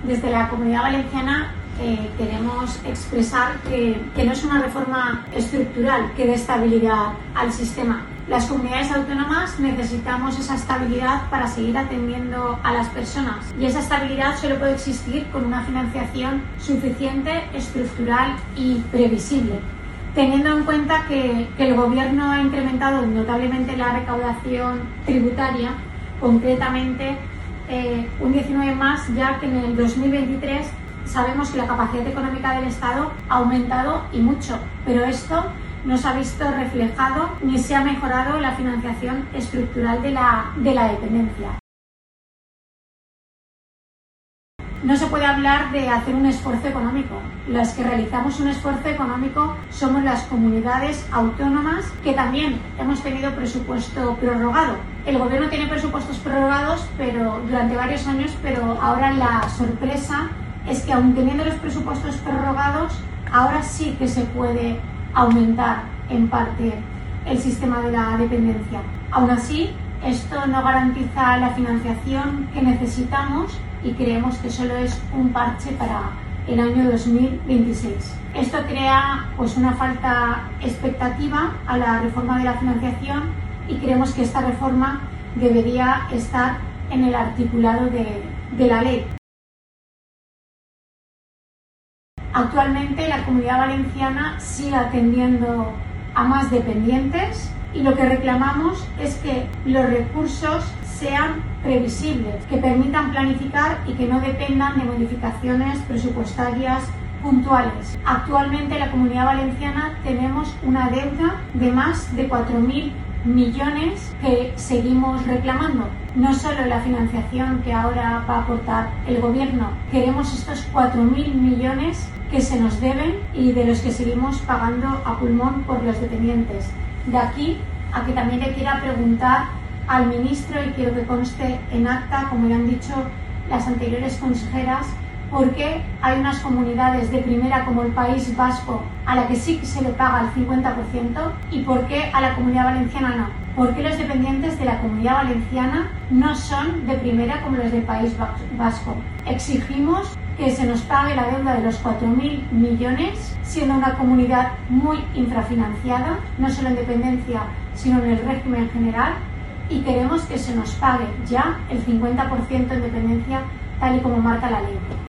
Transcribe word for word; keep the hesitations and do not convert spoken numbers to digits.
Desde la Comunidad Valenciana eh, queremos expresar que, que no es una reforma estructural que dé estabilidad al sistema. Las comunidades autónomas necesitamos esa estabilidad para seguir atendiendo a las personas, y esa estabilidad solo puede existir con una financiación suficiente, estructural y previsible. Teniendo en cuenta que, que el Gobierno ha incrementado notablemente la recaudación tributaria, concretamente eh, un diecinueve más, ya que en el dos mil veintitrés sabemos que la capacidad económica del Estado ha aumentado y mucho, pero esto no se ha visto reflejado ni se ha mejorado la financiación estructural de la, de la dependencia. No se puede hablar de hacer un esfuerzo económico. Las que realizamos un esfuerzo económico somos las comunidades autónomas, que también hemos tenido presupuesto prorrogado. El Gobierno tiene presupuestos prorrogados pero durante varios años, pero ahora la sorpresa es que, aun teniendo los presupuestos prorrogados, ahora sí que se puede aumentar en parte el sistema de la dependencia. Aún así, esto no garantiza la financiación que necesitamos y creemos que solo es un parche para el año dos mil veintiséis. Esto crea pues una falta expectativa a la reforma de la financiación, y creemos que esta reforma debería estar en el articulado de, de la ley. Actualmente la Comunidad Valenciana sigue atendiendo a más dependientes, y lo que reclamamos es que los recursos sean previsibles, que permitan planificar y que no dependan de modificaciones presupuestarias puntuales. Actualmente en la Comunidad Valenciana tenemos una deuda de más de cuatro mil millones que seguimos reclamando. No solo la financiación que ahora va a aportar el Gobierno, queremos estos cuatro mil millones que se nos deben y de los que seguimos pagando a pulmón por los dependientes. De aquí a que también le quiera preguntar al ministro, y quiero que conste en acta, como ya han dicho las anteriores consejeras, por qué hay unas comunidades de primera como el País Vasco a la que sí que se le paga el cincuenta por ciento y por qué a la Comunidad Valenciana no. ¿Por qué los dependientes de la Comunidad Valenciana no son de primera como los del País Vasco? Exigimos que se nos pague la deuda de los cuatro mil millones, siendo una comunidad muy infrafinanciada, no solo en dependencia, sino en el régimen general, y queremos que se nos pague ya el cincuenta por ciento en dependencia, tal y como marca la ley.